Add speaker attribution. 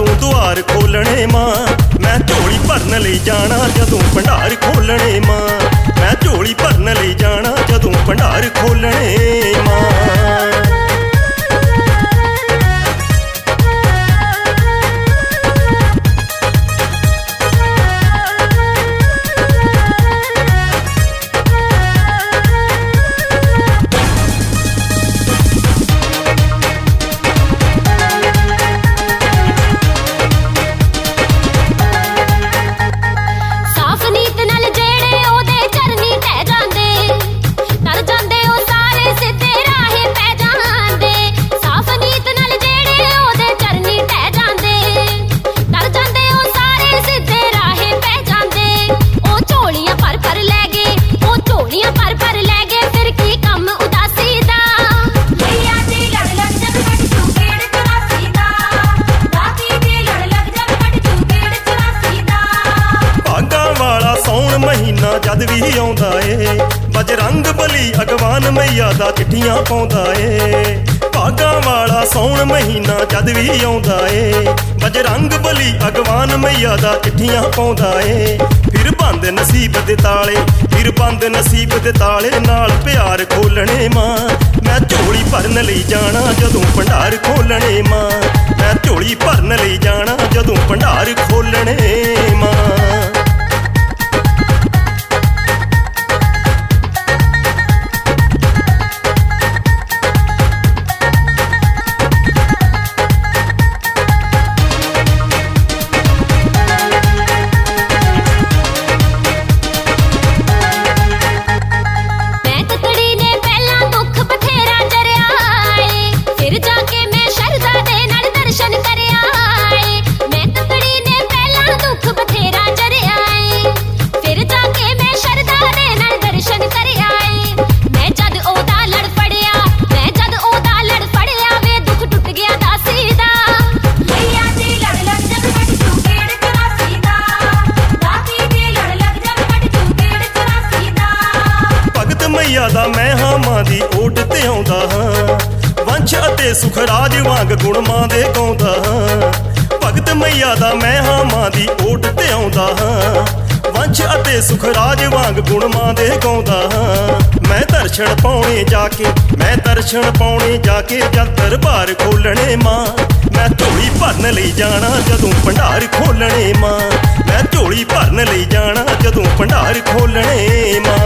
Speaker 1: जदों दुआर खोलने मां। मैं झोली भरन लई जाना जदों भंडार खोलने मां। मैं झोली भरन लई जाना जदों भंडार खोलने मां। महीना जद भी आउंदा ए बजरंग बली अगवान मैया दा चिट्ठियां पाउंदा ए। भागां वाला सौण महीना जद भी आउंदा ए बजरंग बली अगवान मैया दा चिट्ठियां पाउंदा ए। फिर बंद नसीब दे ताले, फिर बंद नसीब दे ताले नाल प्यार खोलने मां। मैं झोली भरन लई जाना जदों भंडार खोलने मां। मैं झोली भरन लई जाना जदों भंडार खोलने मां। मैया दा मैं हां मां दी ओट ते आउंदा हां। वंश अते सुख राज वांग गुण मां दे गाउंदा हां। भगत मैया दा मैं हां मां दी ओट ते आउंदा हां। वंश अते सुख राज वांग गुण मां दे गाउंदा हां। मैं दर्शन पाउणे जाके, मैं दर्शन पाउणे जाके जद दरबार खोलणे मां। मैं झोली भरन लई जाना जदों भंडार खोलणे मां। मैं झोली भरन लई जाना जदों भंडार खोलणे मां।